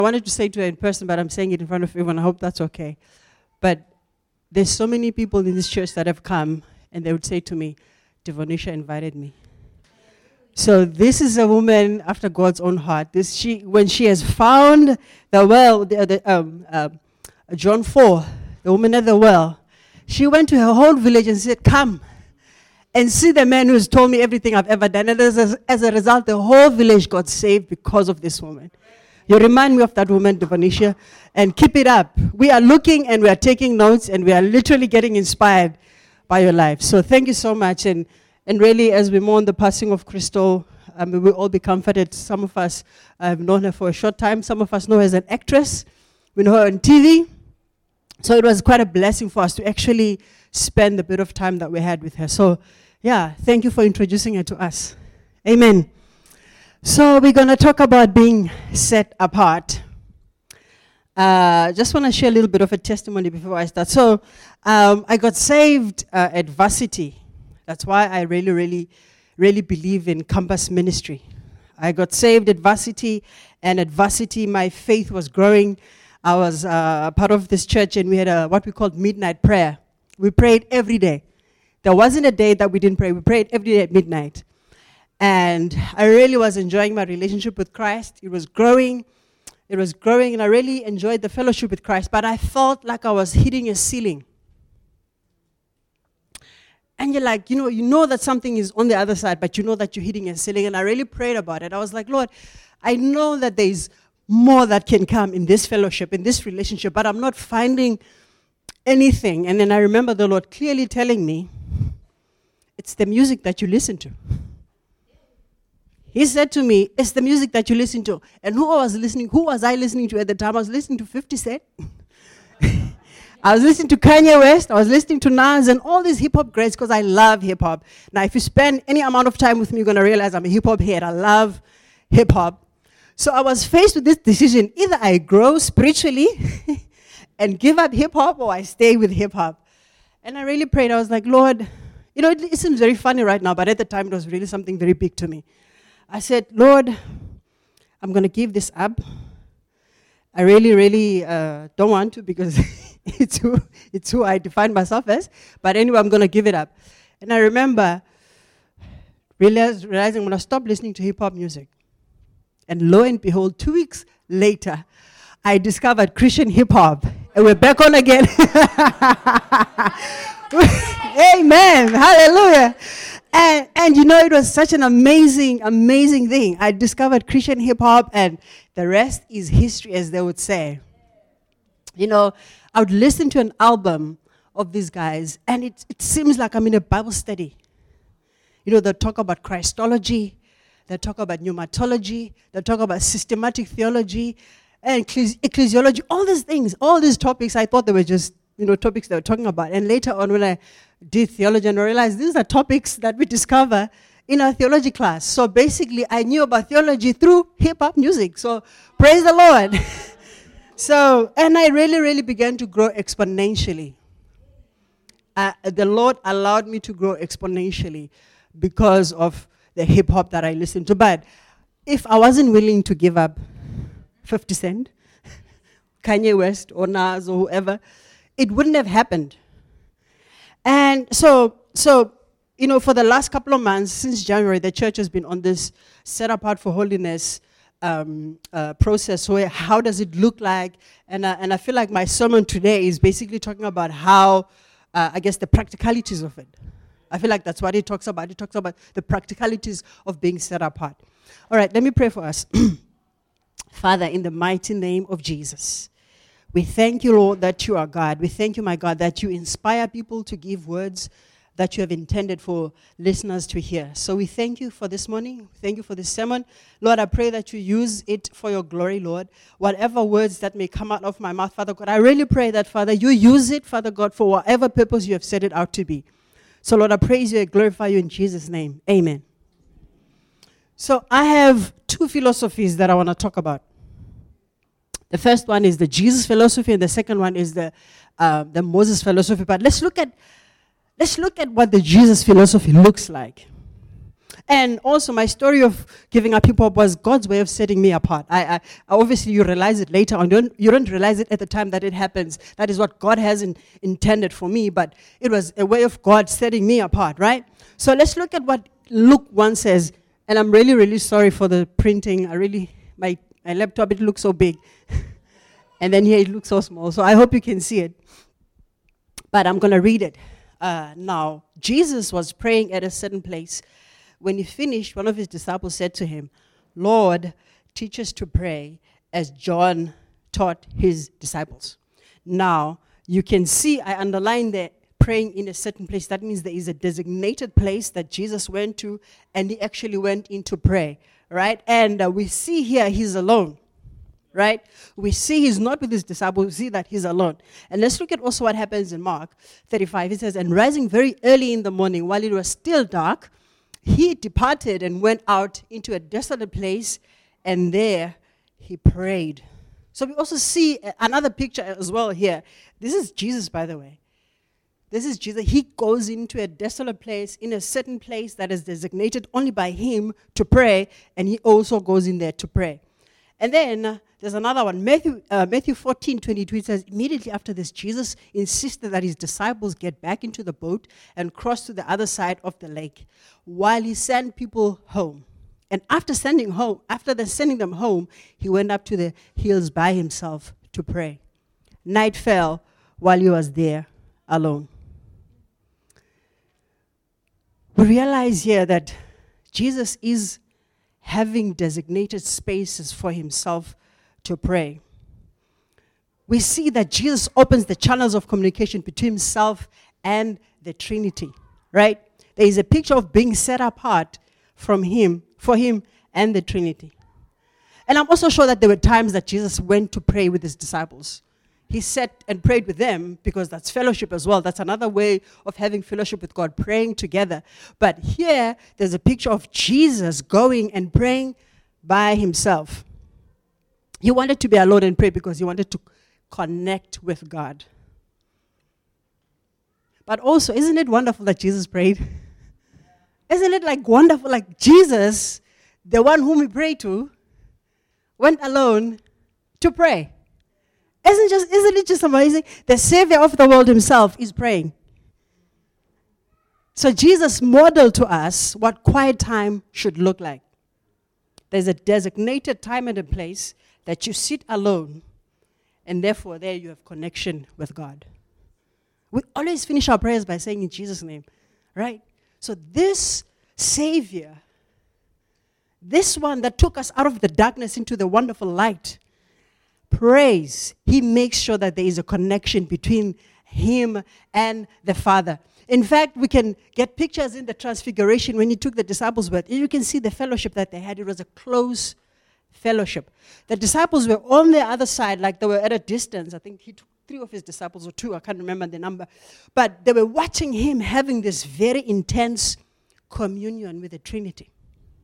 I wanted to say to her in person, but I'm saying it in front of everyone. I hope that's okay. But there's so many people in this church that have come, and they would say to me, Devonisha invited me. So this is a woman after God's own heart. When she has found the well, John 4, the woman at the well, she went to her whole village and said, come and see the man who has told me everything I've ever done. And as a result, the whole village got saved because of this woman. You remind me of that woman, Devonisha, and keep it up. We are looking and we are taking notes and we are literally getting inspired by your life. So thank you so much. And really, as we mourn the passing of Crystal, we will all be comforted. Some of us have known her for a short time. Some of us know her as an actress. We know her on TV. So it was quite a blessing for us to actually spend the bit of time that we had with her. So, yeah, thank you for introducing her to us. Amen. So we're going to talk about being set apart. Just want to share a little bit of a testimony before I start. So I got saved at Varsity. That's why I really believe in campus ministry. I got saved at Varsity, and at Varsity my faith was growing. I was part of this church, and we had what we called midnight prayer. We prayed every day. There wasn't a day that we didn't pray. We prayed every day at midnight. And I really was enjoying my relationship with Christ. It was growing, and I really enjoyed the fellowship with Christ. But I felt like I was hitting a ceiling. And you're like, you know that something is on the other side, but you know that you're hitting a ceiling. And I really prayed about it. I was like, Lord, I know that there's more that can come in this fellowship, in this relationship, but I'm not finding anything. And then I remember the Lord clearly telling me, it's the music that you listen to. He said to me, it's the music that you listen to. And who was I listening to at the time? I was listening to 50 Cent. I was listening to Kanye West. I was listening to Nas and all these hip-hop greats because I love hip-hop. Now, if you spend any amount of time with me, you're going to realize I'm a hip-hop head. I love hip-hop. So I was faced with this decision. Either I grow spiritually and give up hip-hop, or I stay with hip-hop. And I really prayed. I was like, Lord, it seems very funny right now, but at the time it was really something very big to me. I said, Lord, I'm going to give this up. I really don't want to because it's who I define myself as. But anyway, I'm going to give it up. And I remember realizing when I stopped listening to hip-hop music, and lo and behold, 2 weeks later, I discovered Christian hip-hop. And we're back on again. Amen. Hallelujah. And it was such an amazing thing. I discovered Christian hip-hop, and the rest is history, as they would say. I would listen to an album of these guys, and it seems like I'm in a Bible study. They talk about Christology, they talk about pneumatology, they talk about systematic theology, and ecclesiology, all these things, all these topics. I thought they were just, topics they were talking about. And later on, when I did theology, and I realized these are topics that we discover in our theology class. So basically, I knew about theology through hip-hop music. So praise the Lord. And I really began to grow exponentially. The Lord allowed me to grow exponentially because of the hip-hop that I listened to. But if I wasn't willing to give up 50 Cent, Kanye West, or Nas, or whoever, it wouldn't have happened. And so for the last couple of months, since January, the church has been on this set apart for holiness process. So how does it look like? And I feel like my sermon today is basically talking about how, the practicalities of it. I feel like that's what it talks about. It talks about the practicalities of being set apart. All right, let me pray for us. Father, in the mighty name of Jesus, we thank you, Lord, that you are God. We thank you, my God, that you inspire people to give words that you have intended for listeners to hear. So we thank you for this morning. Thank you for this sermon. Lord, I pray that you use it for your glory, Lord. Whatever words that may come out of my mouth, Father God, I really pray that, Father, you use it, Father God, for whatever purpose you have set it out to be. So, Lord, I praise you and glorify you in Jesus' name. Amen. So I have two philosophies that I want to talk about. The first one is the Jesus philosophy, and the second one is the Moses philosophy. But let's look at what the Jesus philosophy looks like. And also my story of giving up hip hop was God's way of setting me apart. I obviously you realize it later on. You don't realize it at the time that it happens. That is what God has intended for me, but it was a way of God setting me apart, right? So let's look at what Luke 1 says. And I'm really, really sorry for the printing. My laptop, it looks so big. And then here it looks so small. So I hope you can see it. But I'm going to read it. Now, Jesus was praying at a certain place. When he finished, one of his disciples said to him, "Lord, teach us to pray as John taught his disciples." Now, you can see I underlined there, praying in a certain place. That means there is a designated place that Jesus went to, and he actually went in to pray, right? And we see here he's alone, right? We see he's not with his disciples. We see that he's alone. And let's look at also what happens in Mark 35. It says, "And rising very early in the morning, while it was still dark, he departed and went out into a desolate place, and there he prayed." So we also see another picture as well here. This is Jesus, by the way. This is Jesus. He goes into a desolate place, in a certain place that is designated only by him to pray, and he also goes in there to pray. And then there's another one, Matthew 14:22. It says, "Immediately after this, Jesus insisted that his disciples get back into the boat and cross to the other side of the lake while he sent people home. And after sending them home, he went up to the hills by himself to pray. Night fell while he was there alone." We realize here that Jesus is having designated spaces for himself to pray. We see that Jesus opens the channels of communication between himself and the Trinity, right? There is a picture of being set apart from him, for him and the Trinity. And I'm also sure that there were times that Jesus went to pray with his disciples. He sat and prayed with them because that's fellowship as well. That's another way of having fellowship with God, praying together. But here, there's a picture of Jesus going and praying by himself. He wanted to be alone and pray because he wanted to connect with God. But also, isn't it wonderful that Jesus prayed? Isn't it wonderful? Like Jesus, the one whom we pray to, went alone to pray. Isn't it just amazing? The Savior of the world himself is praying. So Jesus modeled to us what quiet time should look like. There's a designated time and a place that you sit alone, and therefore there you have connection with God. We always finish our prayers by saying in Jesus' name, right? So this Savior, this one that took us out of the darkness into the wonderful light, prays. He makes sure that there is a connection between him and the Father. In fact, we can get pictures in the Transfiguration when he took the disciples with. You can see the fellowship that they had. It was a close fellowship. The disciples were on the other side, like they were at a distance. I think he took 3 of his disciples or 2. I can't remember the number. But they were watching him having this very intense communion with the Trinity.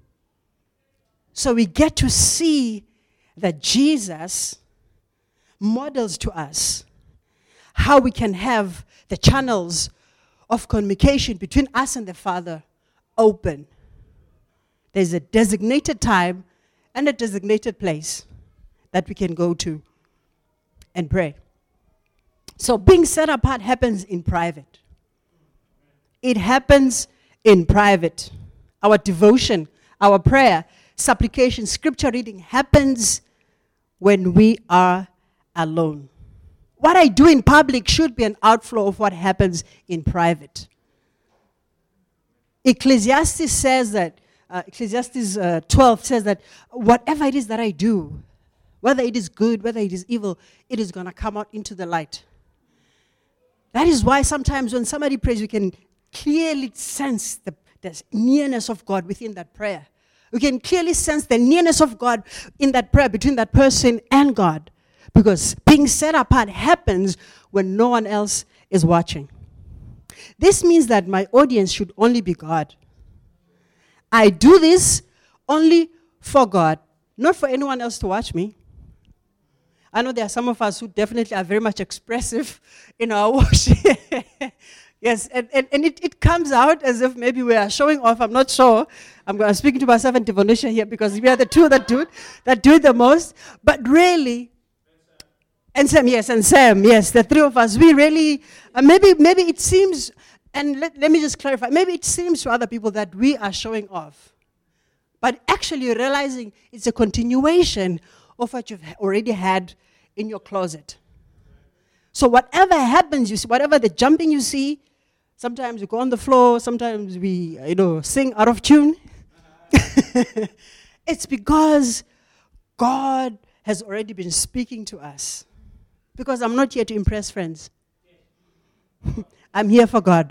So we get to see that Jesus models to us how we can have the channels of communication between us and the Father open. There's a designated time and a designated place that we can go to and pray. So being set apart happens in private. It happens in private. Our devotion, our prayer, supplication, scripture reading happens when we are alone. What I do in public should be an outflow of what happens in private. Ecclesiastes says that, Ecclesiastes 12 says that whatever it is that I do, whether it is good, whether it is evil, it is going to come out into the light. That is why sometimes when somebody prays, we can clearly sense the nearness of God within that prayer. We can clearly sense the nearness of God in that prayer between that person and God. Because being set apart happens when no one else is watching. This means that my audience should only be God. I do this only for God, not for anyone else to watch me. I know there are some of us who definitely are very much expressive in our worship. Yes, and it comes out as if maybe we are showing off. I'm not sure. I'm speaking to myself and Devonisha here because we are the two that do it the most. But really, and Sam, yes, the three of us, we really, maybe it seems, and let me just clarify, maybe it seems to other people that we are showing off. But actually you're realizing it's a continuation of what you've already had in your closet. So whatever happens, you see, whatever the jumping you see, sometimes we go on the floor, sometimes we, sing out of tune. It's because God has already been speaking to us. Because I'm not here to impress friends. I'm here for God.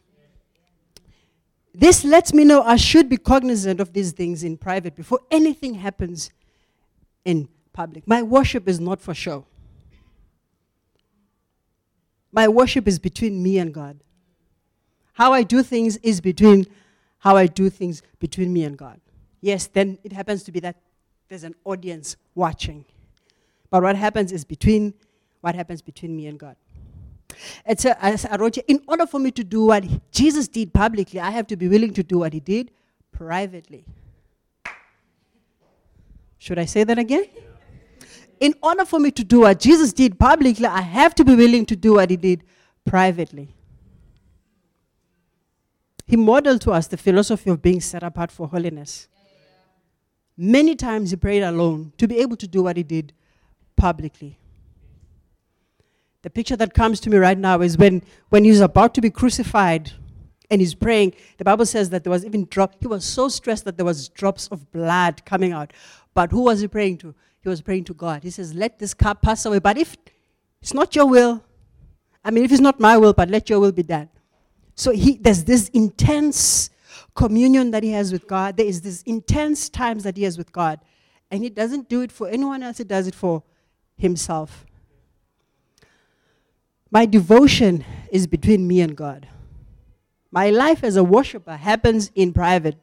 This lets me know I should be cognizant of these things in private before anything happens in public. My worship is not for show. My worship is between me and God. How I do things is between me and God. Yes, then it happens to be that there's an audience watching. But what happens between me and God. And so as I wrote here, in order for me to do what Jesus did publicly, I have to be willing to do what he did privately. Should I say that again? In order for me to do what Jesus did publicly, I have to be willing to do what he did privately. He modeled to us the philosophy of being set apart for holiness. Many times he prayed alone to be able to do what he did publicly. The picture that comes to me right now is when he's about to be crucified and he's praying. The Bible says that there was even he was so stressed that there was drops of blood coming out. But who was he praying to? He was praying to God. He says, let this cup pass away. But if it's not your will, if it's not my will, but let your will be done. So there's this intense communion that he has with God. There is this intense times that he has with God. And he doesn't do it for anyone else. He does it for himself. My devotion is between me and God. My life as a worshiper happens in private.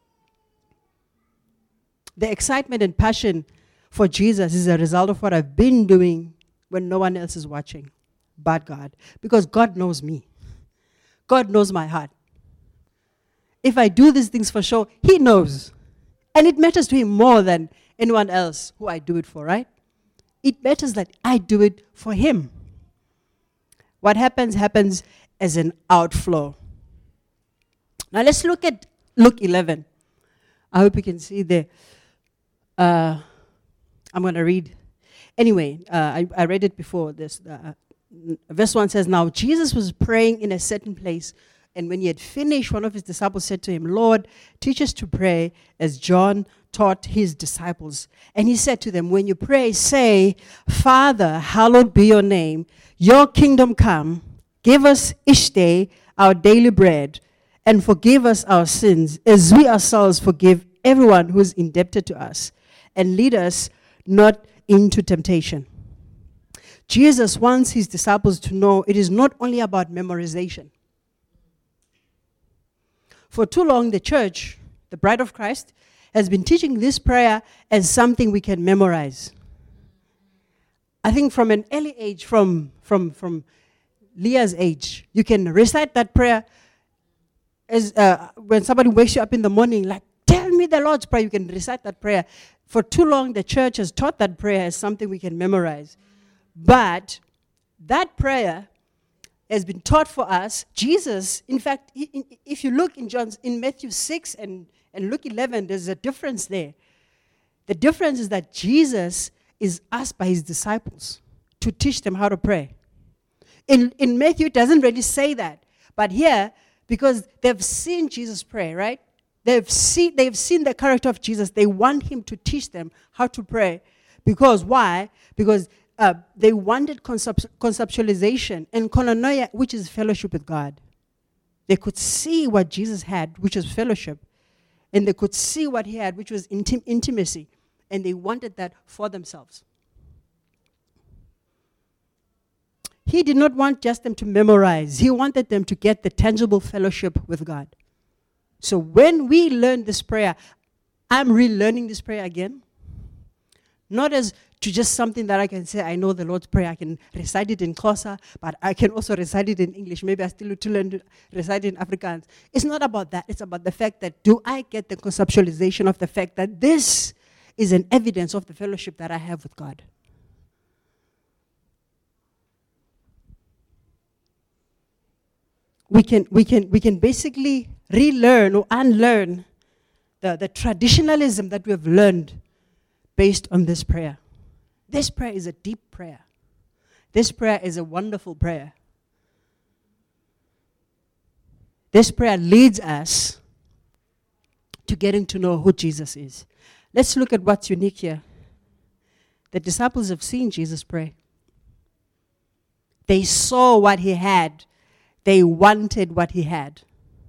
The excitement and passion for Jesus is a result of what I've been doing when no one else is watching but God. Because God knows me. God knows my heart. If I do these things for sure, he knows. And it matters to him more than anyone else who I do it for, right? It matters that I do it for him. What happens as an outflow. Now let's look at Luke 11. I hope you can see there. I'm going to read. Anyway, I read it before this. Verse 1 says, now Jesus was praying in a certain place, and when he had finished, one of his disciples said to him, Lord, teach us to pray as John taught his disciples. And he said to them, when you pray, say, Father, hallowed be your name. Your kingdom come. Give us each day our daily bread, and forgive us our sins, as we ourselves forgive everyone who is indebted to us. And lead us not into temptation. Jesus wants his disciples to know it is not only about memorization. For too long, the church, the bride of Christ, has been teaching this prayer as something we can memorize. I think from an early age, from Leah's age, you can recite that prayer as when somebody wakes you up in the morning, like, tell me the Lord's Prayer. You can recite that prayer. For too long, the church has taught that prayer as something we can memorize. But that prayer has been taught for us. Jesus, in fact, if you look in Matthew 6 and Luke 11, there's a difference there. The difference is that Jesus is asked by his disciples to teach them how to pray. In Matthew, it doesn't really say that. But here, because they've seen Jesus pray, right? They've seen the character of Jesus. They want him to teach them how to pray. Because why? Because they wanted conceptualization and koinonia, which is fellowship with God. They could see what Jesus had, which was fellowship. And they could see what he had, which was intimacy. And they wanted that for themselves. He did not want just them to memorize. He wanted them to get the tangible fellowship with God. So when we learn this prayer, I'm relearning this prayer again. Not as to just something that I can say, I know the Lord's Prayer. I can recite it in Xhosa, but I can also recite it in English. Maybe I still need to learn to recite it in Afrikaans. It's not about that. It's about the fact that, do I get the conceptualization of the fact that this is an evidence of the fellowship that I have with God? We can basically relearn or unlearn the traditionalism that we have learned based on this prayer. This prayer is a deep prayer. This prayer is a wonderful prayer. This prayer leads us to getting to know who Jesus is. Let's look at what's unique here. The disciples have seen Jesus pray. They saw what he had. They wanted what he had.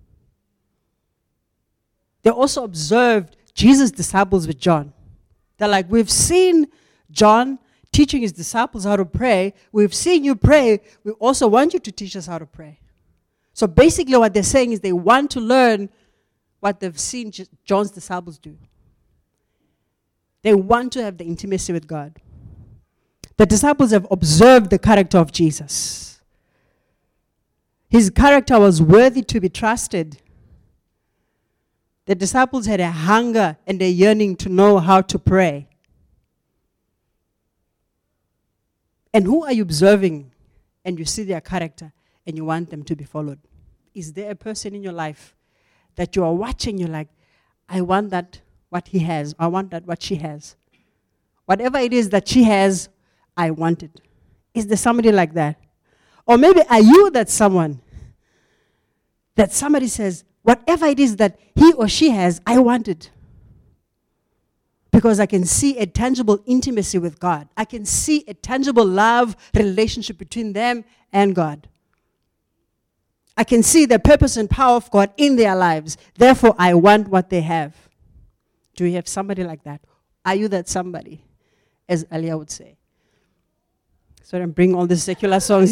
They also observed Jesus' disciples with John. They're like, we've seen John teaching his disciples how to pray. We've seen you pray. We also want you to teach us how to pray. So basically what they're saying is they want to learn what they've seen John's disciples do. They want to have the intimacy with God. The disciples have observed the character of Jesus. His character was worthy to be trusted. The disciples had a hunger and a yearning to know how to pray. And who are you observing and you see their character and you want them to be followed? Is there a person in your life that you are watching, you're like, I want that, what he has. I want that, what she has. Whatever it is that she has, I want it. Is there somebody like that? Or maybe are you that someone that somebody says, whatever it is that he or she has, I want it. Because I can see a tangible intimacy with God. I can see a tangible love relationship between them and God. I can see the purpose and power of God in their lives. Therefore, I want what they have. Do you have somebody like that? Are you that somebody? As Alia would say. So I'm bringing all the secular songs.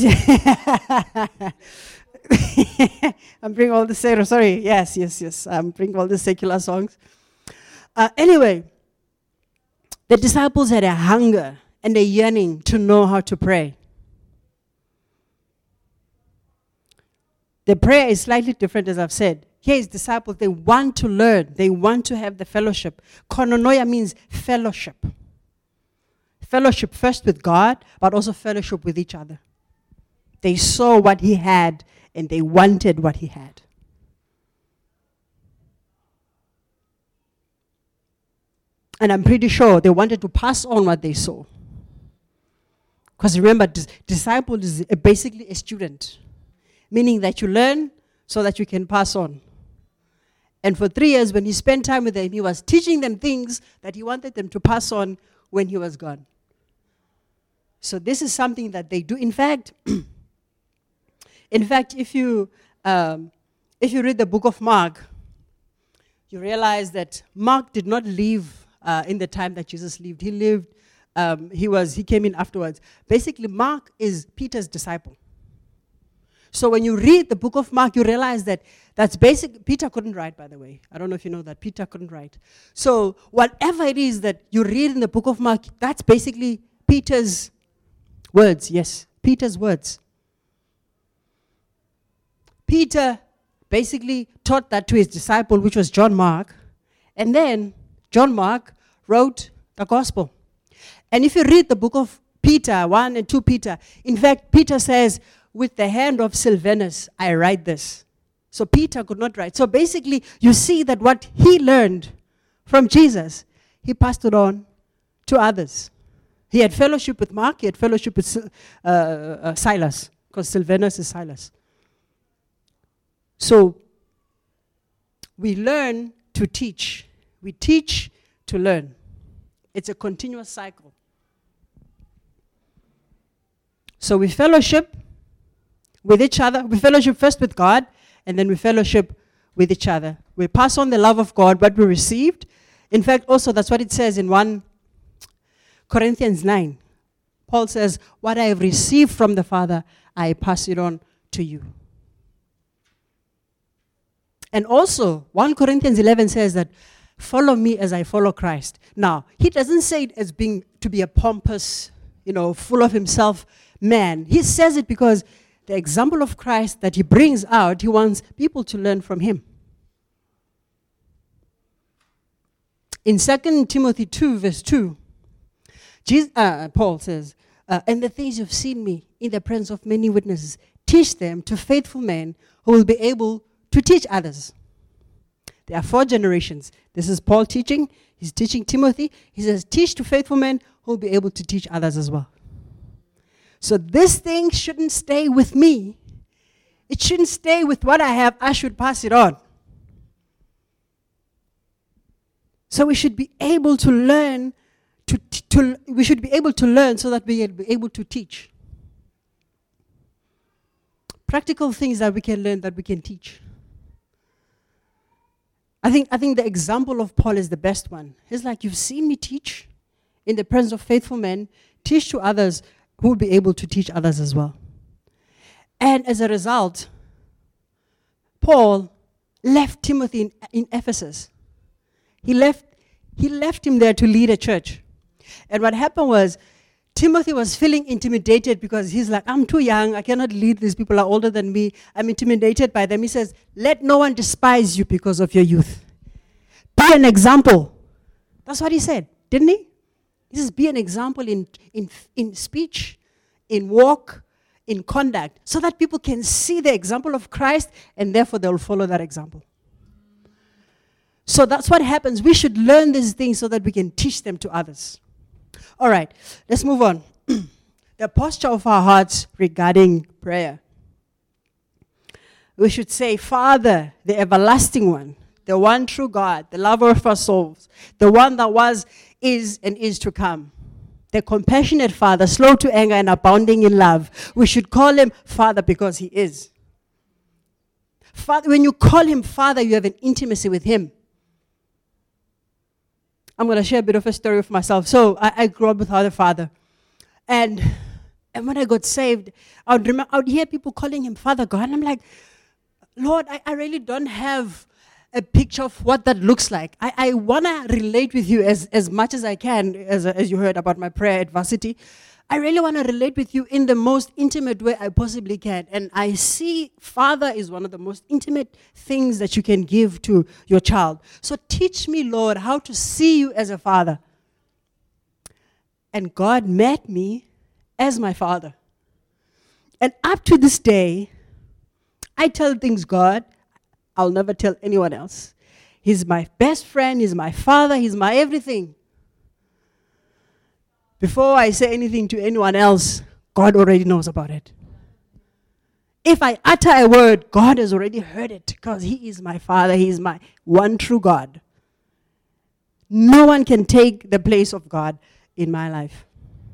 I'm bringing all the secular, sorry, yes. I'm bringing all the secular songs. Anyway, the disciples had a hunger and a yearning to know how to pray. The prayer is slightly different, as I've said. Here is disciples, they want to learn. They want to have the fellowship. Koinonia means fellowship. Fellowship first with God, but also fellowship with each other. They saw what he had, and they wanted what he had. And I'm pretty sure they wanted to pass on what they saw. Because remember, disciple is basically a student. Meaning that you learn so that you can pass on. And for 3 years, when he spent time with them, he was teaching them things that he wanted them to pass on when he was gone. So this is something that they do. In fact, if you read the book of Mark, you realize that Mark did not live in the time that Jesus lived. He lived. He came in afterwards. Basically, Mark is Peter's disciple. So when you read the book of Mark, you realize that that's basic. Peter couldn't write, by the way. I don't know if you know that. Peter couldn't write. So whatever it is that you read in the book of Mark, that's basically Peter's words. Yes, Peter's words. Peter basically taught that to his disciple, which was John Mark. And then John Mark wrote the gospel. And if you read the book of Peter, 1 and 2 Peter, in fact, Peter says, with the hand of Silvanus, I write this. So Peter could not write. So basically, you see that what he learned from Jesus, he passed it on to others. He had fellowship with Mark, he had fellowship with Silas, because Silvanus is Silas. So we learn to teach. We teach to learn. It's a continuous cycle. So we fellowship with each other. We fellowship first with God, and then we fellowship with each other. We pass on the love of God, what we received. In fact, also, that's what it says in 1 Corinthians 9. Paul says, what I have received from the Father, I pass it on to you. And also, 1 Corinthians 11 says that Follow me as I follow Christ. Now, he doesn't say it as being to be a pompous, full of himself man. He says it because the example of Christ that he brings out, he wants people to learn from him. In 2 Timothy 2, verse 2, Paul says, and the things you've seen me in the presence of many witnesses, teach them to faithful men who will be able to teach others. There are 4 generations. This is Paul teaching. He's teaching Timothy. He says, teach to faithful men who will be able to teach others as well. So this thing shouldn't stay with me. It shouldn't stay with what I have. I should pass it on. So we should be able to learn we should be able to learn so that we will be able to teach. Practical things that we can learn, that we can teach. I think the example of Paul is the best one. He's like, you've seen me teach in the presence of faithful men, teach to others who will be able to teach others as well. And as a result, Paul left Timothy in Ephesus. He left him there to lead a church. And what happened was, Timothy was feeling intimidated because he's like, I'm too young, I cannot lead, these people are older than me, I'm intimidated by them. He says, let no one despise you because of your youth. Be an example. That's what he said, didn't he? He says, be an example in speech, in walk, in conduct, so that people can see the example of Christ and therefore they'll follow that example. So that's what happens. We should learn these things so that we can teach them to others. All right, let's move on. The posture of our hearts regarding prayer. We should say, Father, the everlasting one, the one true God, the lover of our souls, the one that was, is, and is to come. The compassionate Father, slow to anger and abounding in love. We should call him Father because he is. Father, when you call him Father, you have an intimacy with him. I'm going to share a bit of a story of myself. So I grew up without a father. And when I got saved, I would hear people calling him Father God. And I'm like, Lord, I really don't have a picture of what that looks like. I want to relate with you as much as I can, as you heard about my prayer at Varsity. I really want to relate with you in the most intimate way I possibly can. And I see Father is one of the most intimate things that you can give to your child. So teach me, Lord, how to see you as a father. And God met me as my Father. And up to this day, I tell things God, I'll never tell anyone else. He's my best friend, he's my Father, he's my everything. Before I say anything to anyone else, God already knows about it. If I utter a word, God has already heard it because he is my Father. He is my one true God. No one can take the place of God in my life.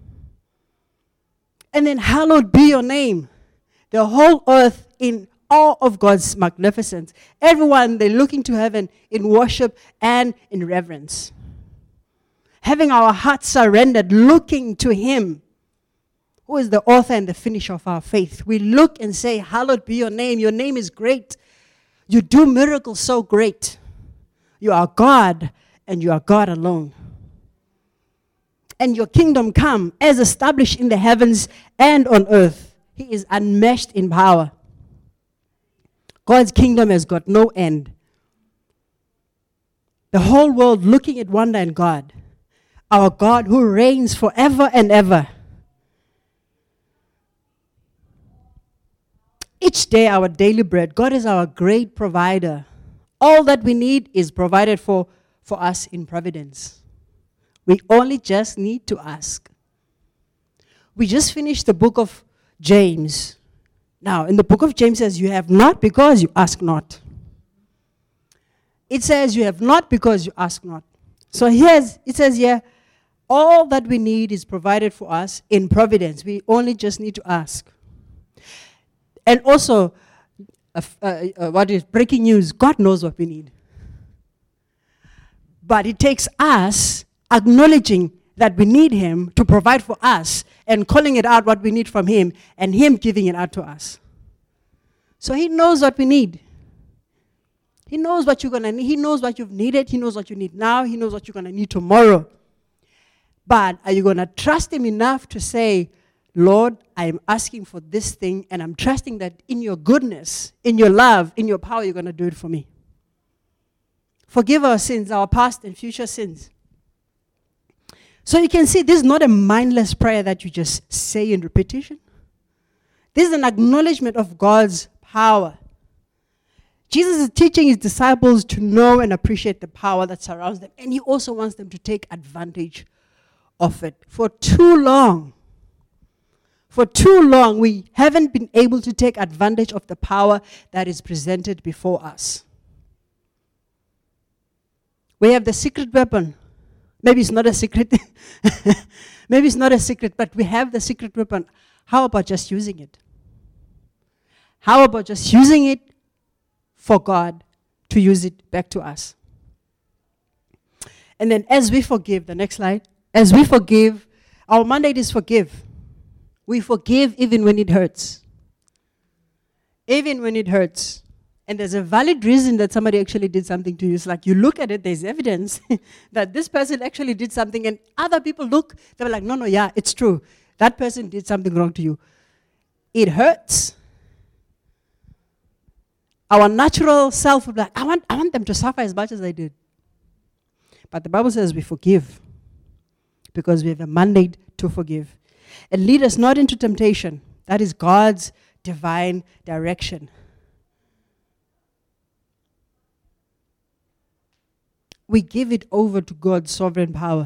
And then hallowed be your name. The whole earth in awe of God's magnificence. Everyone, they're looking to heaven in worship and in reverence. Having our hearts surrendered, looking to him, who is the author and the finisher of our faith. We look and say, hallowed be your name. Your name is great. You do miracles so great. You are God, and you are God alone. And your kingdom come, as established in the heavens and on earth. He is unmatched in power. God's kingdom has got no end. The whole world looking at wonder and God. Our God who reigns forever and ever. Each day our daily bread. God is our great provider. All that we need is provided for us in providence. We only just need to ask. We just finished the book of James. Now, in the book of James says, you have not because you ask not. It says you have not because you ask not. So it says here, all that we need is provided for us in providence. We only just need to ask. And also, what is breaking news? God knows what we need. But it takes us acknowledging that we need him to provide for us and calling it out what we need from him and him giving it out to us. So he knows what we need. He knows what you're going to need. He knows what you've needed. He knows what you need now. He knows what you're going to need tomorrow. But are you going to trust him enough to say, Lord, I am asking for this thing, and I'm trusting that in your goodness, in your love, in your power, you're going to do it for me. Forgive our sins, our past and future sins. So you can see this is not a mindless prayer that you just say in repetition. This is an acknowledgement of God's power. Jesus is teaching his disciples to know and appreciate the power that surrounds them. And he also wants them to take advantage of it. For too long, we haven't been able to take advantage of the power that is presented before us. We have the secret weapon. Maybe it's not a secret. Maybe it's not a secret, but we have the secret weapon. How about just using it? How about just using it for God to use it back to us? And then as we forgive, the next slide, as we forgive, our mandate is forgive. We forgive even when it hurts. Even when it hurts. And there's a valid reason that somebody actually did something to you. It's like you look at it, there's evidence that this person actually did something, and other people look, they were like, no, yeah, it's true. That person did something wrong to you. It hurts. Our natural self would be like, I want them to suffer as much as I did. But the Bible says we forgive because we have a mandate to forgive. And lead us not into temptation. That is God's divine direction. We give it over to God's sovereign power.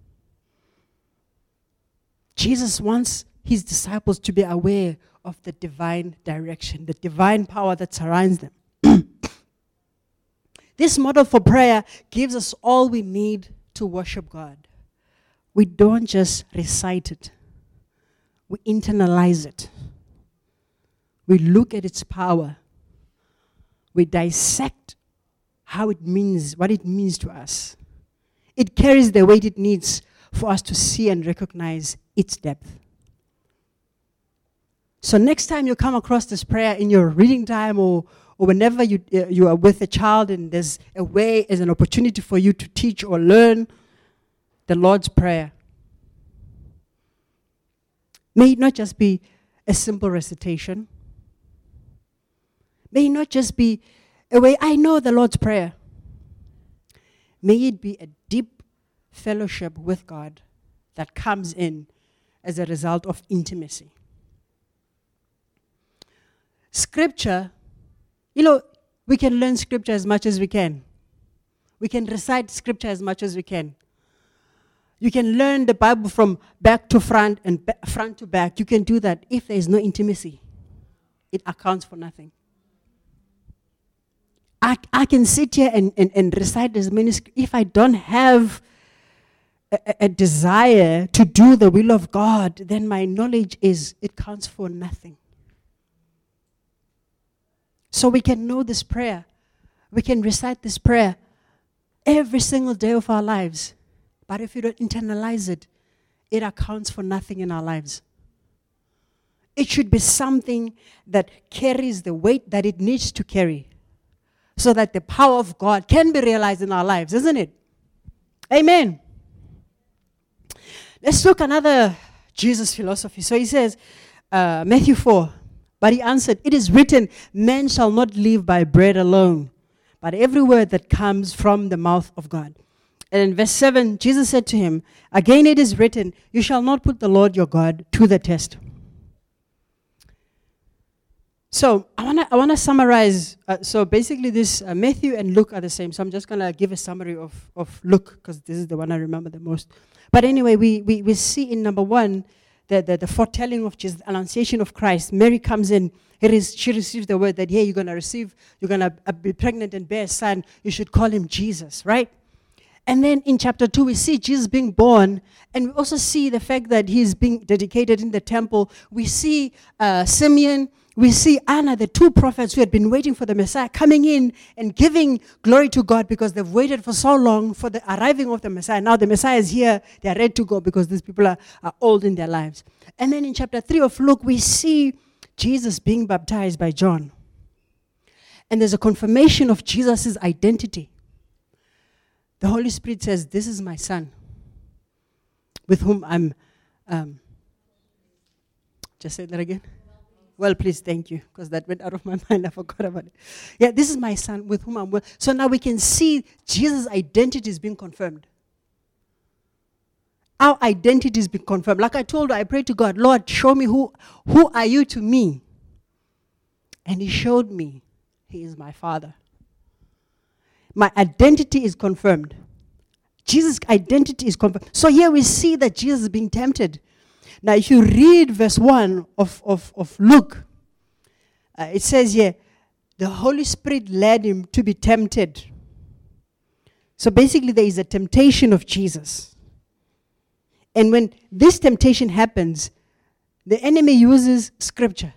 Jesus wants his disciples to be aware of the divine direction, the divine power that surrounds them. This model for prayer gives us all we need to worship God. We don't just recite it. We internalize it. We look at its power. We dissect what it means to us. It carries the weight it needs for us to see and recognize its depth. So next time you come across this prayer in your reading time or whenever you are with a child and there's an opportunity for you to teach or learn the Lord's Prayer, may it not just be a simple recitation. May it not just be a way, I know the Lord's Prayer. May it be a deep fellowship with God that comes in as a result of intimacy. Scripture, we can learn Scripture as much as we can. We can recite Scripture as much as we can. You can learn the Bible from back to front and front to back. You can do that. If there is no intimacy, it accounts for nothing. I can sit here and recite as many. If I don't have a desire to do the will of God, then my knowledge it counts for nothing. So we can know this prayer. We can recite this prayer every single day of our lives. But if you don't internalize it, it accounts for nothing in our lives. It should be something that carries the weight that it needs to carry, so that the power of God can be realized in our lives, isn't it? Amen. Let's look another Jesus philosophy. So he says, Matthew 4, but he answered, it is written, man shall not live by bread alone, but every word that comes from the mouth of God. And in verse 7, Jesus said to him, again it is written, you shall not put the Lord your God to the test. So I want to summarize. So basically this Matthew and Luke are the same. So I'm just going to give a summary of Luke because this is the one I remember the most. But anyway, we see in number 1 the foretelling of Jesus, the annunciation of Christ. Mary comes in. She receives the word that, hey, you're going to be pregnant and bear a son. You should call him Jesus, right? And then in chapter 2, we see Jesus being born, and we also see the fact that he's being dedicated in the temple. We see Simeon, we see Anna, the 2 prophets who had been waiting for the Messiah, coming in and giving glory to God because they've waited for so long for the arriving of the Messiah. Now the Messiah is here, they are ready to go because these people are old in their lives. And then in chapter 3 of Luke, we see Jesus being baptized by John. And there's a confirmation of Jesus' identity. The Holy Spirit says, this is my Son, with whom I'm, just say that again. Well, please, thank you, because that went out of my mind. I forgot about it. Yeah, this is my Son with whom I'm well. So now we can see Jesus' identity is being confirmed. Our identity is being confirmed. Like I told you, I prayed to God, Lord, show me who are you to me? And He showed me He is my Father. My identity is confirmed. Jesus' identity is confirmed. So here we see that Jesus is being tempted. Now, if you read verse 1 of Luke, it says here, the Holy Spirit led Him to be tempted. So basically, there is a temptation of Jesus. And when this temptation happens, the enemy uses Scripture.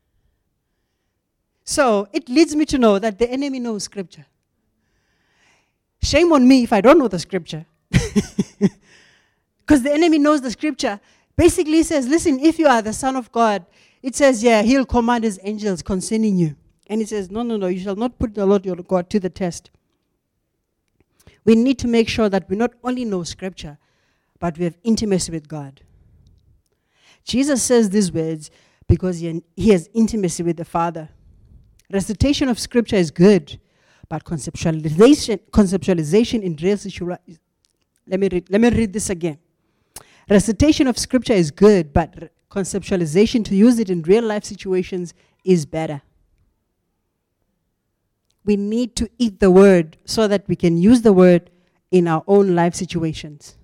So it leads me to know that the enemy knows Scripture. Shame on me if I don't know the Scripture. Because the enemy knows the Scripture. Basically, he says, listen, if you are the Son of God, it says, yeah, He'll command His angels concerning you. And He says, no, you shall not put the Lord your God to the test. We need to make sure that we not only know Scripture, but we have intimacy with God. Jesus says these words because He has intimacy with the Father. Recitation of Scripture is good, but conceptualization in real situations. Let me read this again. Recitation of Scripture is good, but conceptualization to use it in real life situations is better. We need to eat the Word so that we can use the Word in our own life situations.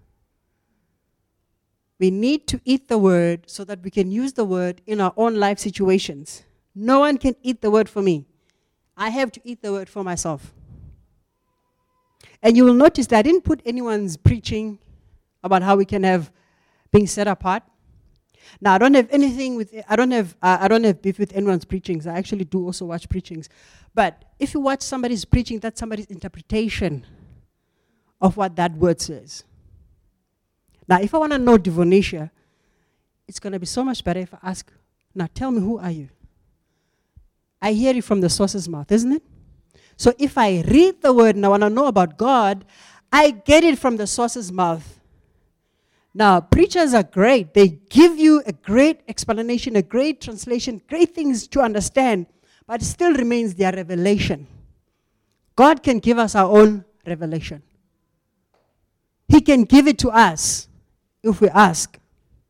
We need to eat the Word so that we can use the Word in our own life situations. No one can eat the Word for me. I have to eat the Word for myself. And you will notice that I didn't put anyone's preaching about how we can have being set apart. Now, I don't have beef with anyone's preachings. I actually do also watch preachings. But if you watch somebody's preaching, that's somebody's interpretation of what that word says. Now, if I want to know Divonesia, it's going to be so much better if I ask, now tell me, who are you? I hear it from the source's mouth, isn't it? So if I read the word and I want to know about God, I get it from the source's mouth. Now, preachers are great. They give you a great explanation, a great translation, great things to understand, but it still remains their revelation. God can give us our own revelation. He can give it to us if we ask.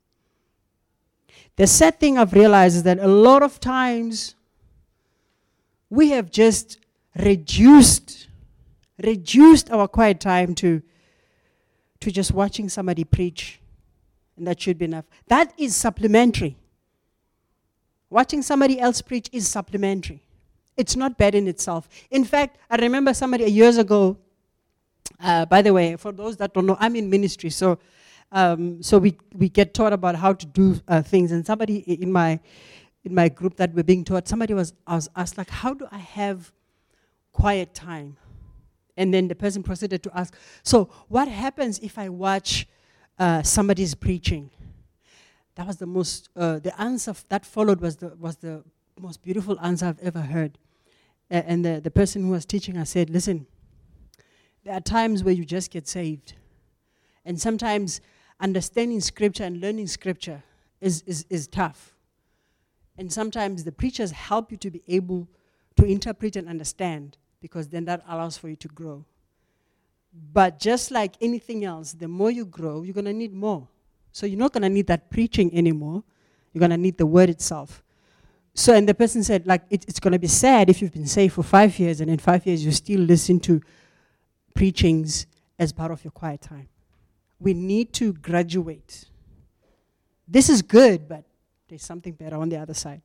The sad thing I've realized is that a lot of times we have just reduced our quiet time to just watching somebody preach, and that should be enough. That is supplementary. Watching somebody else preach is supplementary. It's not bad in itself. In fact, I remember somebody years ago, by the way, for those that don't know, I'm in ministry, so we get taught about how to do things, and somebody in my group that we're being taught, I was asked, like, how do I have quiet time? And then the person proceeded to ask, so what happens if I watch somebody's preaching? That was the answer that followed was the most beautiful answer I've ever heard. And the person who was teaching, I said, listen, there are times where you just get saved. And sometimes understanding Scripture and learning Scripture is tough. And sometimes the preachers help you to be able to interpret and understand, because then that allows for you to grow. But just like anything else, the more you grow, you're going to need more. So you're not going to need that preaching anymore. You're going to need the word itself. So, and the person said, like, it's going to be sad if you've been saved for 5 years, and in 5 years you still listen to preachings as part of your quiet time. We need to graduate. This is good, but there's something better on the other side.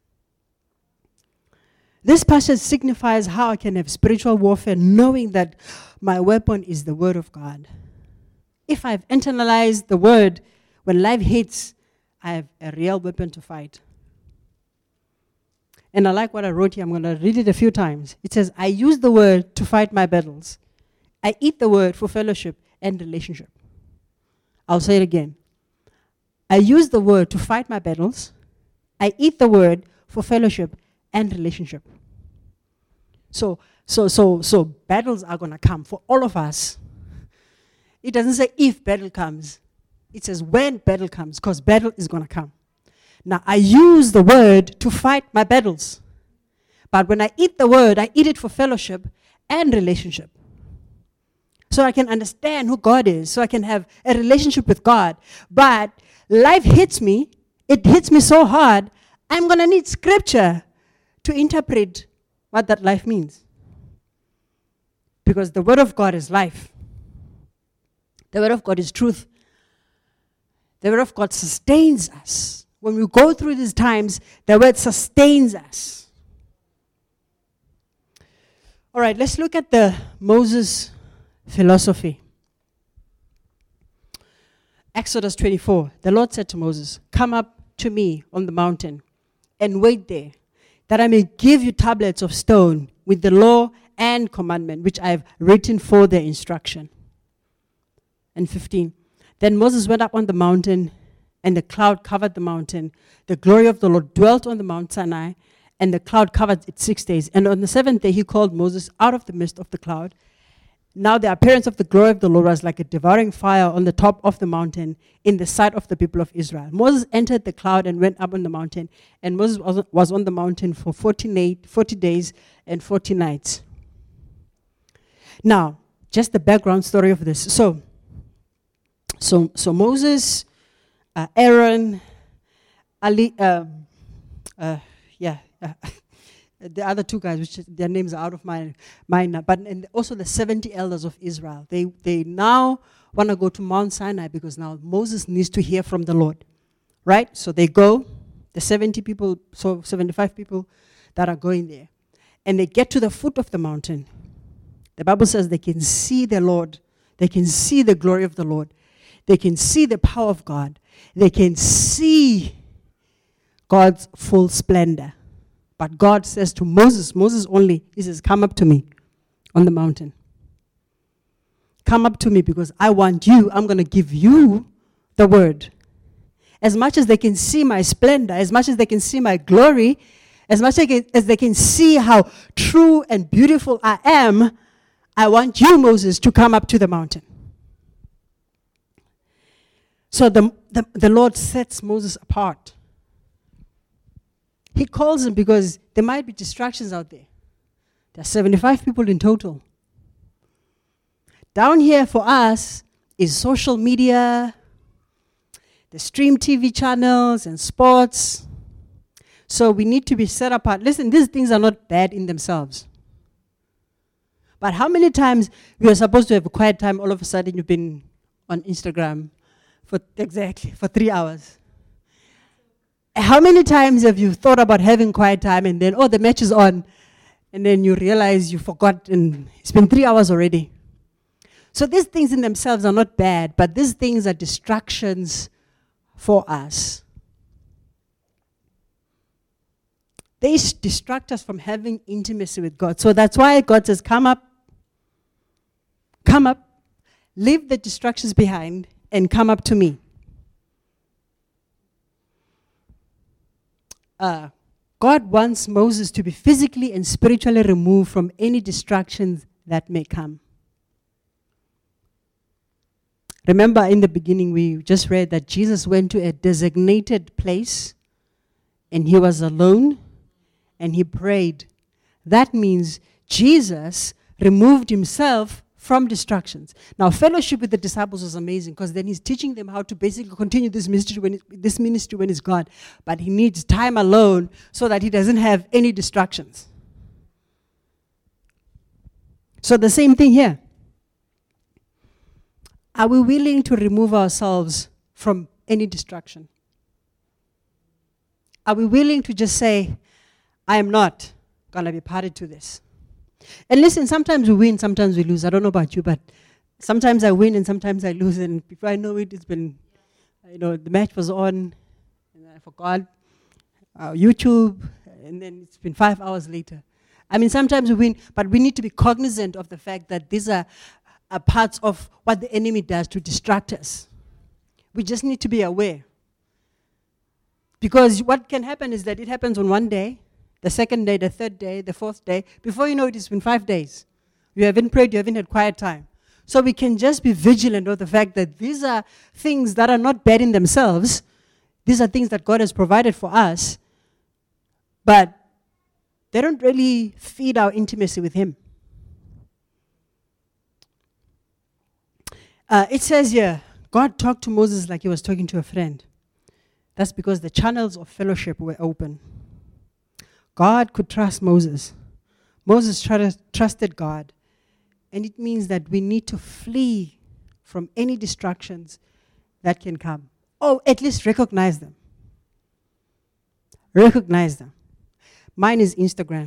This passage signifies how I can have spiritual warfare knowing that my weapon is the Word of God. If I've internalized the Word, when life hits, I have a real weapon to fight. And I like what I wrote here. I'm going to read it a few times. It says, I use the Word to fight my battles. I eat the Word for fellowship and relationship. I'll say it again. I use the Word to fight my battles. I eat the Word for fellowship and relationship. So battles are going to come for all of us. It doesn't say if battle comes. It says when battle comes, because battle is going to come. Now, I use the word to fight my battles. But when I eat the word, I eat it for fellowship and relationship. So I can understand who God is, so I can have a relationship with God. But life hits me. It hits me so hard, I'm going to need scripture to interpret what that life means. Because the word of God is life. The word of God is truth. The word of God sustains us. When we go through these times, the word sustains us. All right, let's look at the Moses philosophy. Exodus 24, the Lord said to Moses, "Come up to me on the mountain and wait there, that I may give you tablets of stone with the law and commandment, which I have written for their instruction." And 15, then Moses went up on the mountain, and the cloud covered the mountain. The glory of the Lord dwelt on the Mount Sinai, and the cloud covered it 6 days. And on the seventh day he called Moses out of the midst of the cloud. Now the appearance of the glory of the Lord was like a devouring fire on the top of the mountain in the sight of the people of Israel. Moses entered the cloud and went up on the mountain, and Moses was on the mountain for 40 days and 40 nights. Now, just the background story of this. So Moses, Aaron, Ali, the other two guys, which their names are out of my mind now, but and also the 70 elders of Israel. They now want to go to Mount Sinai because now Moses needs to hear from the Lord, right? So they go, the 70 people, so 75 people that are going there, and they get to the foot of the mountain. The Bible says they can see the Lord, they can see the glory of the Lord, they can see the power of God, they can see God's full splendor. But God says to Moses only, he says, "Come up to me on the mountain. Come up to me because I want you, I'm going to give you the word." As much as they can see my splendor, as much as they can see my glory, as much as they can see how true and beautiful I am, I want you, Moses, to come up to the mountain. So the Lord sets Moses apart. He calls him because there might be distractions out there. There are 75 people in total. Down here for us is social media, the stream TV channels and sports. So we need to be set apart. Listen, these things are not bad in themselves. But how many times we are supposed to have a quiet time, all of a sudden you've been on Instagram for 3 hours? How many times have you thought about having quiet time and then, the match is on, and then you realize you forgot and it's been 3 hours already? So these things in themselves are not bad, but these things are distractions for us. They distract us from having intimacy with God. So that's why God says, come up, leave the distractions behind and come up to me. God wants Moses to be physically and spiritually removed from any distractions that may come. Remember in the beginning we just read that Jesus went to a designated place and he was alone and he prayed. That means Jesus removed himself from distractions. Now, fellowship with the disciples was amazing because then he's teaching them how to basically continue this ministry when he's gone. But he needs time alone so that he doesn't have any distractions. So the same thing here. Are we willing to remove ourselves from any distraction? Are we willing to just say, I am not going to be party to this? And listen, sometimes we win, sometimes we lose. I don't know about you, but sometimes I win and sometimes I lose. And before I know it, it's been, the match was on, and I forgot YouTube, and then it's been 5 hours later. I mean, sometimes we win, but we need to be cognizant of the fact that these are parts of what the enemy does to distract us. We just need to be aware. Because what can happen is that it happens on one day, the second day, the third day, the fourth day. Before you know it, it's been 5 days. You haven't prayed, you haven't had quiet time. So we can just be vigilant of the fact that these are things that are not bad in themselves. These are things that God has provided for us, but they don't really feed our intimacy with Him. It says here, God talked to Moses like He was talking to a friend. That's because the channels of fellowship were open. God could trust Moses. Moses trusted God. And it means that we need to flee from any distractions that can come. Or at least recognize them. Recognize them. Mine is Instagram.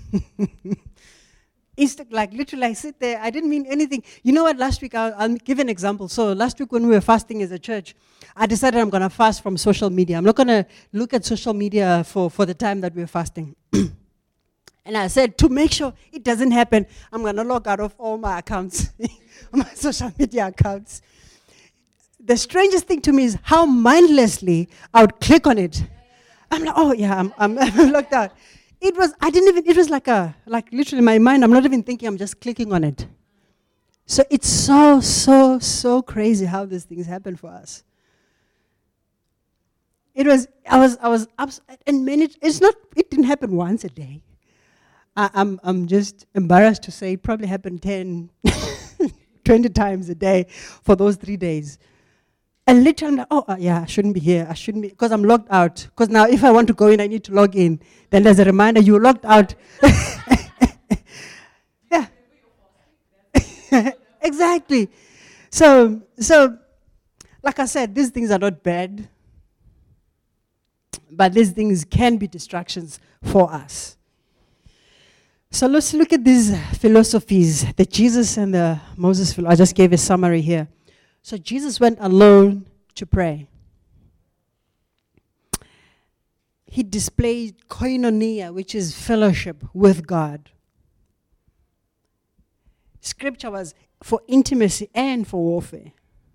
Like literally I sit there, I didn't mean anything. You know what, last week, I'll give an example. So last week when we were fasting as a church, I decided I'm going to fast from social media. I'm not going to look at social media for the time that we're fasting. And I said, to make sure it doesn't happen, I'm going to log out of all my accounts, my social media accounts. The strangest thing to me is how mindlessly I would click on it. I'm like, oh yeah, I'm logged out. It was like literally my mind, I'm not even thinking, I'm just clicking on it. So it's so crazy how these things happen for us. I was upset, and it didn't happen once a day. I'm just embarrassed to say it probably happened 10, 20 times a day for those 3 days. And literally, I shouldn't be here. I shouldn't be, because I'm logged out. Because now if I want to go in, I need to log in. Then there's a reminder, you're logged out. Yeah. Exactly. So, like I said, these things are not bad. But these things can be distractions for us. So let's look at these philosophies, the Jesus and the Moses philosophy. I just gave a summary here. So Jesus went alone to pray. He displayed koinonia, which is fellowship with God. Scripture was for intimacy and for warfare.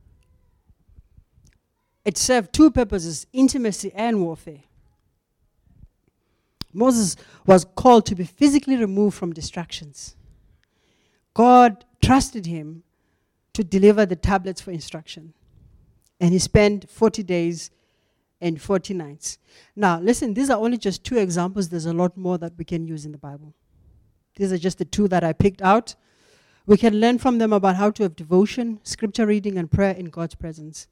It served two purposes, intimacy and warfare. Moses was called to be physically removed from distractions. God trusted him to deliver the tablets for instruction. And he spent 40 days and 40 nights. Now, listen, these are only just two examples. There's a lot more that we can use in the Bible. These are just the two that I picked out. We can learn from them about how to have devotion, scripture reading, and prayer in God's presence.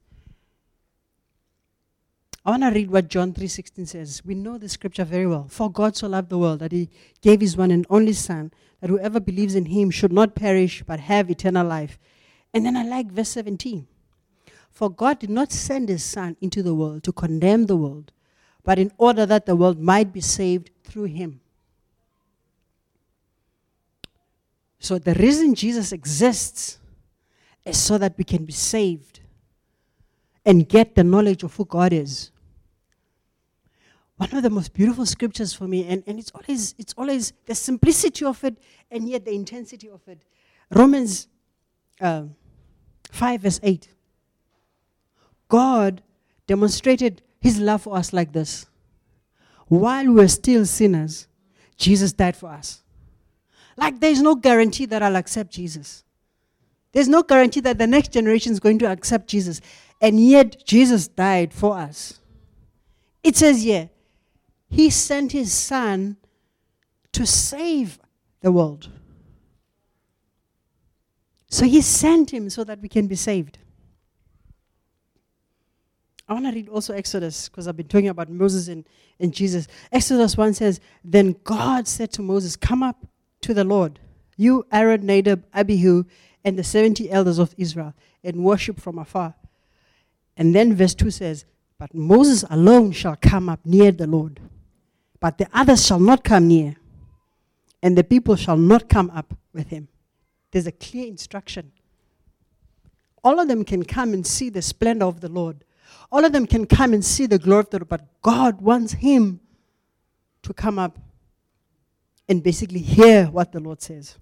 I want to read what John 3:16 says. We know the scripture very well. For God so loved the world that he gave his one and only Son, that whoever believes in him should not perish but have eternal life. And then I like verse 17. For God did not send his Son into the world to condemn the world, but in order that the world might be saved through him. So the reason Jesus exists is so that we can be saved and get the knowledge of who God is. One of the most beautiful scriptures for me, and it's always the simplicity of it and yet the intensity of it. Romans 5 verse 8. God demonstrated his love for us like this. While we were still sinners, Jesus died for us. Like there's no guarantee that I'll accept Jesus. There's no guarantee that the next generation is going to accept Jesus. And yet, Jesus died for us. It says here, he sent his Son to save the world. So he sent him so that we can be saved. I want to read also Exodus, because I've been talking about Moses and Jesus. Exodus 1 says, then God said to Moses, come up to the Lord, you, Aaron, Nadab, Abihu, and the 70 elders of Israel, and worship from afar. And then verse 2 says, but Moses alone shall come up near the Lord, but the others shall not come near, and the people shall not come up with him. There's a clear instruction. All of them can come and see the splendor of the Lord. All of them can come and see the glory of the Lord, but God wants him to come up and basically hear what the Lord says.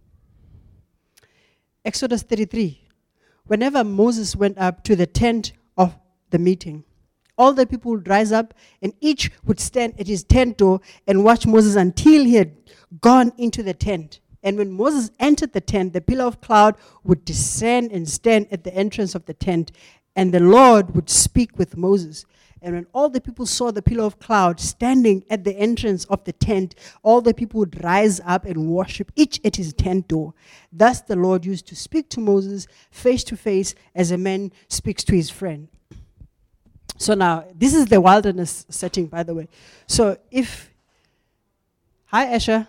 Exodus 33. Whenever Moses went up to the tent of the meeting, all the people would rise up, and each would stand at his tent door and watch Moses until he had gone into the tent. And when Moses entered the tent, the pillar of cloud would descend and stand at the entrance of the tent, and the Lord would speak with Moses. And when all the people saw the pillar of cloud standing at the entrance of the tent, all the people would rise up and worship, each at his tent door. Thus the Lord used to speak to Moses face to face as a man speaks to his friend. So now, this is the wilderness setting, by the way. So hi Asher.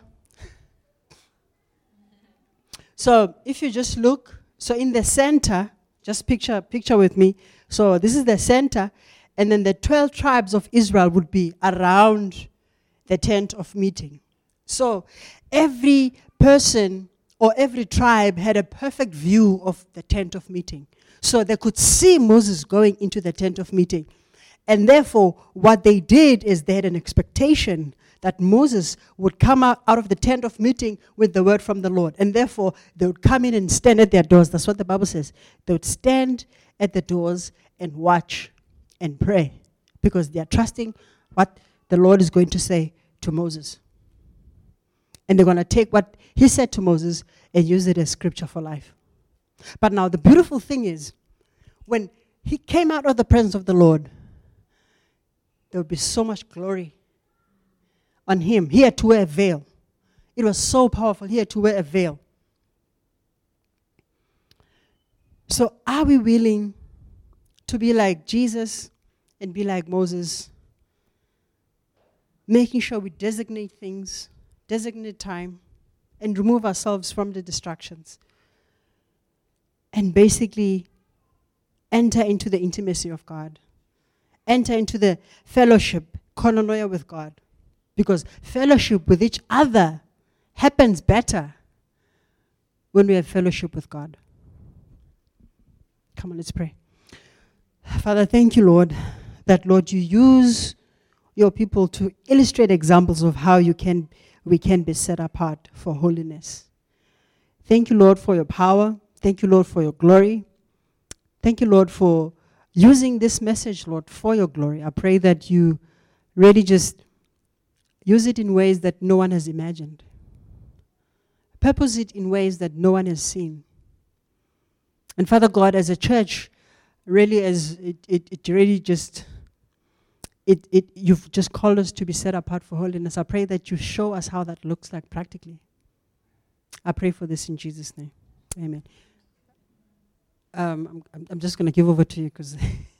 So if you just look, so in the center, just picture with me. So this is the center, and then the 12 tribes of Israel would be around the tent of meeting. So every person or every tribe had a perfect view of the tent of meeting. So they could see Moses going into the tent of meeting. And therefore, what they did is they had an expectation that Moses would come out of the tent of meeting with the word from the Lord. And therefore, they would come in and stand at their doors. That's what the Bible says. They would stand at the doors and watch and pray because they are trusting what the Lord is going to say to Moses. And they're going to take what he said to Moses and use it as scripture for life. But now the beautiful thing is, when he came out of the presence of the Lord, there would be so much glory on him. He had to wear a veil. It was so powerful. He had to wear a veil. So are we willing to be like Jesus and be like Moses, making sure we designate things, designate time, and remove ourselves from the distractions, and basically enter into the intimacy of God, enter into the fellowship, koinonia with God, because fellowship with each other happens better when we have fellowship with God. Come on, let's pray. Father, thank you, Lord, that, Lord, you use your people to illustrate examples of how we can be set apart for holiness. Thank you, Lord, for your power. Thank you, Lord, for your glory. Thank you, Lord, for using this message, Lord, for your glory. I pray that you really just use it in ways that no one has imagined. Purpose it in ways that no one has seen. And Father God, as a church, really as you've just called us to be set apart for holiness. I pray that you show us how that looks like practically. I pray for this in Jesus' name. Amen. I'm just going to give over to you because...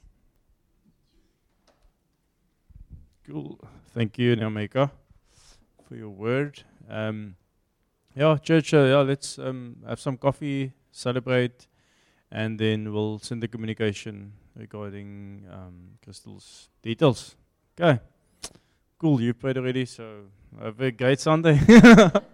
Cool. Thank you, Nyameka, for your word. Church, let's have some coffee, celebrate, and then we'll send the communication regarding Crystal's details. Okay. Cool, you prayed already, so have a great Sunday.